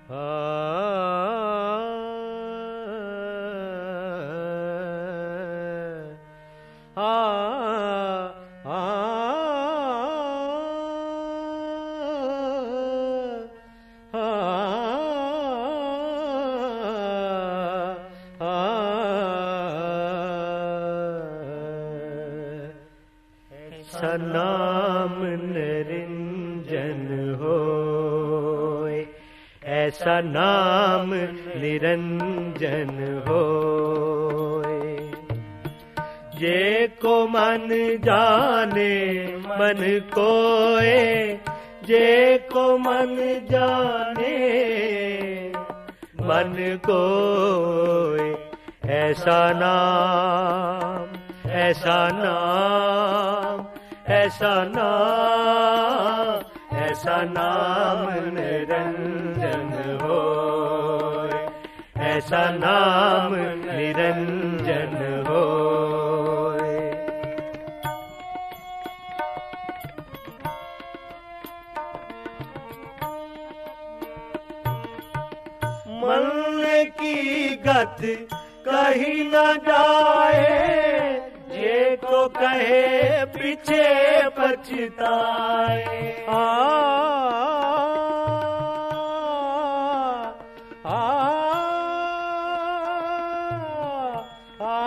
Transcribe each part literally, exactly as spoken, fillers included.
नाम निरंजन होए, ऐसा नाम निरंजन होए। जे को मन जाने मन कोए, जे को मन जाने मन कोए, ऐसा नाम ऐसा नाम ऐसा नाम ऐसा नाम निरंजन होए, ऐसा नाम निरंजन होए। मन की गत कहीं न जाए, जे को कहे पीछे पछताए। आ, आ, आ,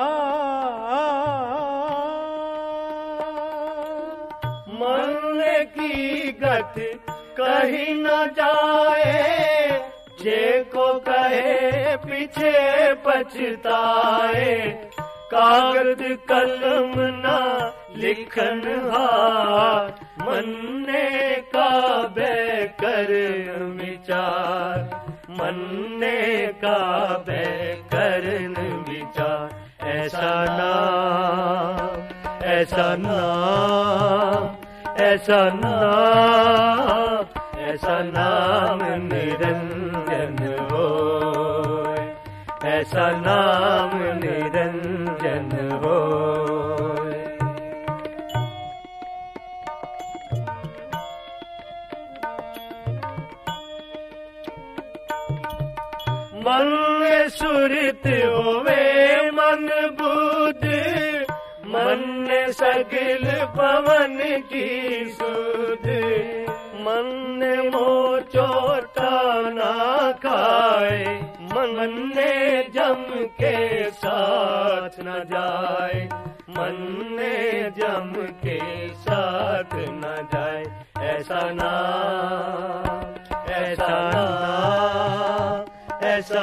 मन की गत कहीं न जाए, जे को कहे पीछे पछताए। कागज कलम ना लिखन हार, मन्ने का बेकर विचार, मन्ने का बेकरन विचार। ऐसा नाम ऐसा नाम ऐसा नाम ऐसा नाम निरंजन होए, ऐसा नाम निरंजन होए। मन में सुरत होवे मन बुध, मन में सगल पवन की सुध। मन मोह चोटा ना खाए, मन ने जम के साथ न जाए, मन ने जम के साथ न जाए। ऐसा नाम ऐसा नाम ऐसा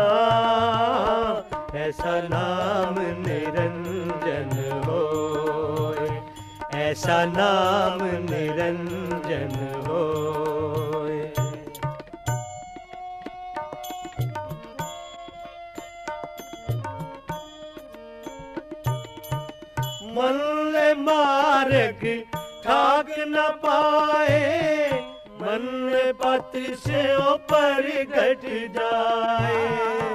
नाम ऐसा नाम निरंजन होए, ऐसा नाम निरंजन होए। मन मार्ग ठाक न पाए, मन पथ से ऊपर घट जाए।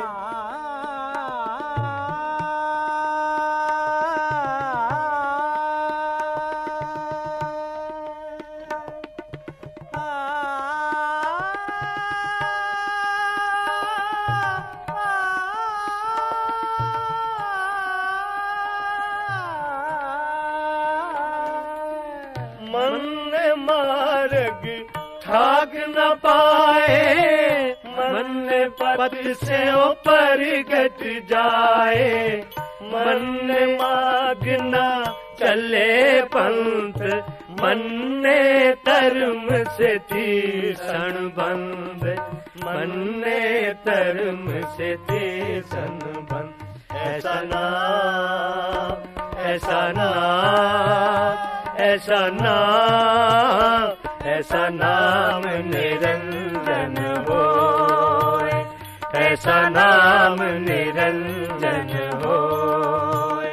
मार्ग ठाक न पाए, मन पथ से ऊपर घट जाए। मन माग न चले पंथ, मन ने धर्म से थी सणबंध, मन ने धर्म से थी सणबंध। ऐसा नाम ऐसा नाम ऐसा नाम ऐसा नाम निरंजन होए, ऐसा नाम निरंजन होए।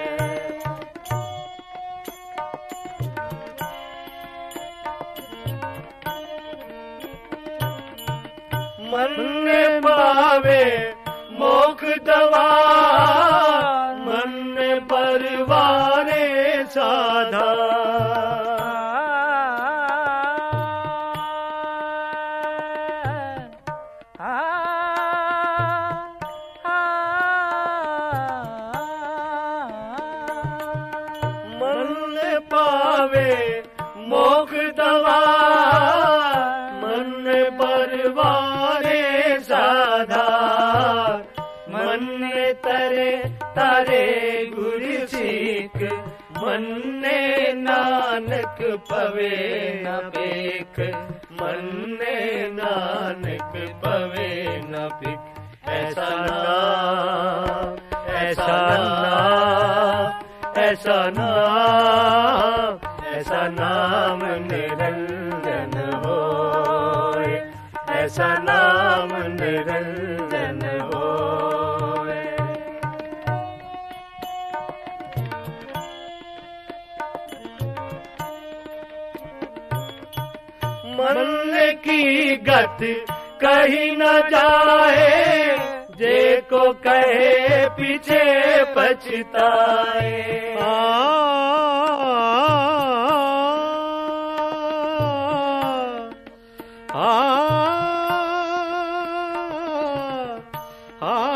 मन में पावे मोख दवा, मन में परवारे साधा। आ मन्ने नानक पवे न पेख, मन्ने नानक पवे न पेख। ऐसा नाम, ऐसा नाम, ऐसा नाम, ऐसा नाम निरंजन होए, ऐसा नाम निरंजन होए। मन की गति कहीं न जाए, जे को कहे पीछे पछताए। आ, आ, आ,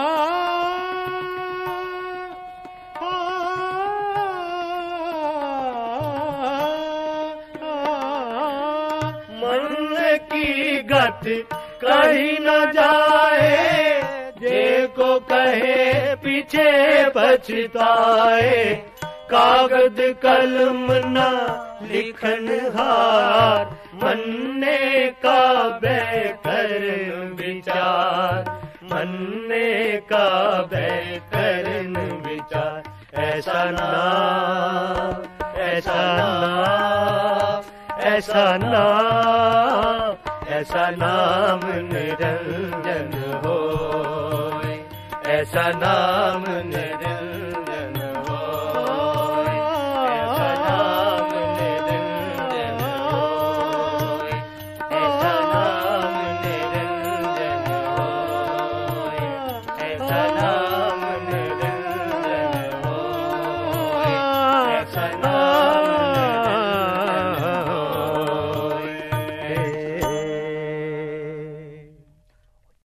मन की गति कहीं न जाए, जे को कहे पीछे पछताए। कागज कलम न लिखन हार, मन्ने का बेकर विचार, मन्ने का बेकर विचार। ऐसा नाम, ऐसा नाम, ऐसा नाम, ऐसा नाम निरंजन होए, ऐसा नाम निरंजन होए, ऐसा नाम निरंजन होए, ऐसा नाम निरंजन होए, ऐसा नाम निरंजन होए, ऐसा